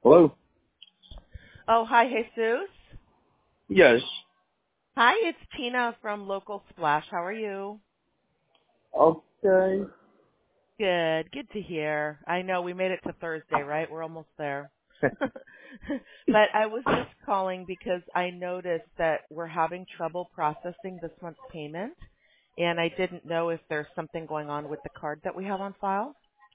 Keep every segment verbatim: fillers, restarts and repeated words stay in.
Hello? Oh, hi, Jesus. Yes. Hi, it's Tina from Local Splash. How are you? Okay. Good. Good to hear. I know we made it to Thursday, right? We're almost there. But I was just calling because I noticed that we're having trouble processing this month's payment, and I didn't know if there's something going on with the card that we have on file.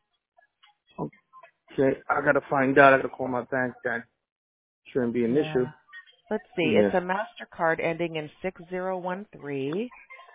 Okay. I gotta find out. I gotta call my bank then. Shouldn't be an issue. Yeah. Let's see. It's Yeah. a MasterCard ending in six zero one three.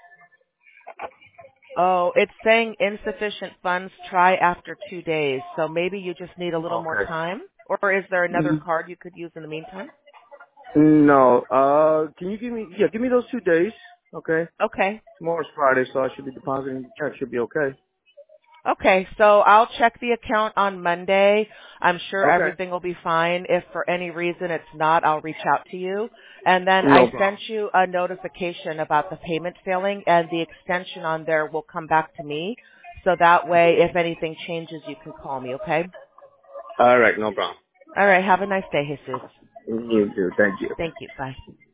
Oh, it's saying insufficient funds, try after two days. So maybe you just need a little more Okay. time? Or is there another Mm, card you could use in the meantime? No. Uh, can you give me, yeah, give me those two days. Okay. Okay. Tomorrow's Friday, so I should be depositing the check. Should be okay. Okay, so I'll check the account on Monday. I'm sure Okay. everything will be fine. If for any reason it's not, I'll reach out to you. And then No I sent problem. you a notification about the payment failing, and the extension on there will come back to me. So that way, if anything changes, you can call me, okay? All right. No problem. All right, have a nice day, Jesus. You too. Thank you. Thank you. Bye.